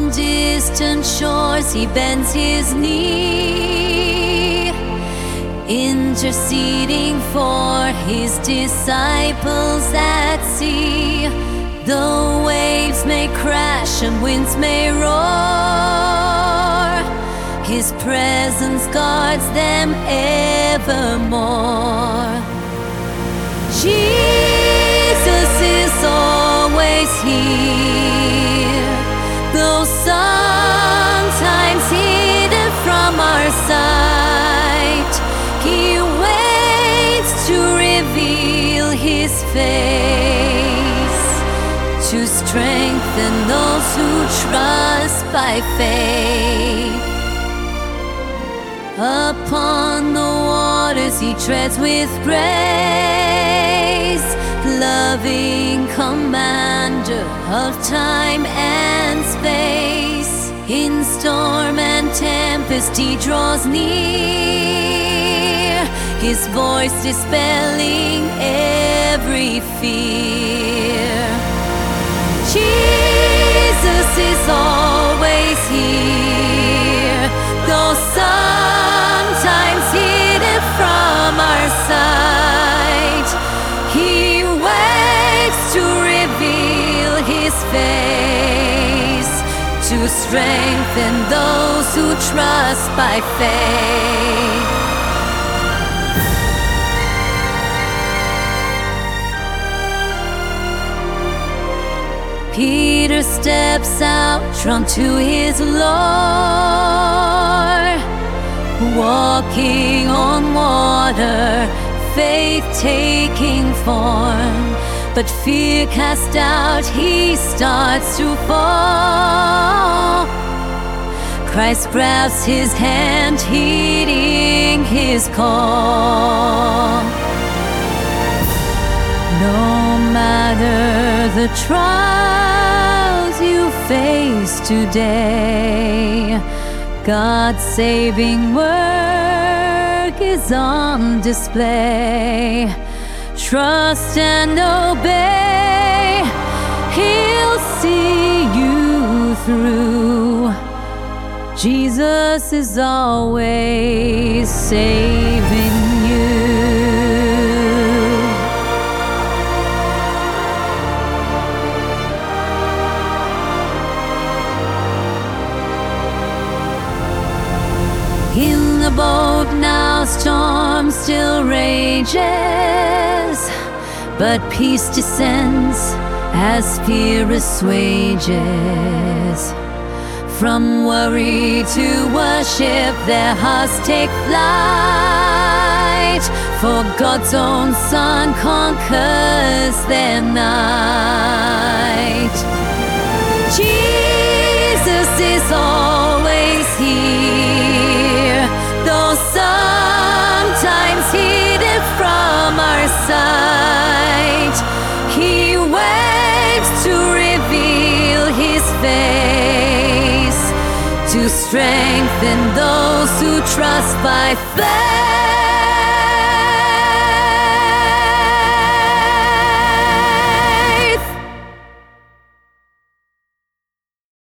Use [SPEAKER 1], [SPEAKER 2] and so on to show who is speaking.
[SPEAKER 1] On distant shores he bends his knee, interceding for his disciples at sea. Though waves may crash and winds may roar, his presence guards them evermore. Jesus is always here, though sometimes hidden from our sight. He waits to reveal his face, to strengthen those who trust by faith. Upon the waters he treads with grace, loving commander of time and space. In storm and tempest he draws near, his voice dispelling every fear. Jesus is always here, though sometimes hidden from our sight. He waits to reveal his face, to strengthen those who trust by faith. Peter steps out, drawn to his Lord, walking on water, faith taking form. But fear cast out, he starts to fall. Christ grabs his hand, heeding his call. No matter the trials you face today, God's saving work is on display. Trust and obey, he'll see you through. Jesus is always saving you. In the boat now storm still rages, but peace descends as fear assuages. From worry to worship their hearts take flight, for God's own Son conquers their night. Jesus is always here, though sometimes hidden from our sight. He waits to reveal his face, to strengthen those who trust by faith.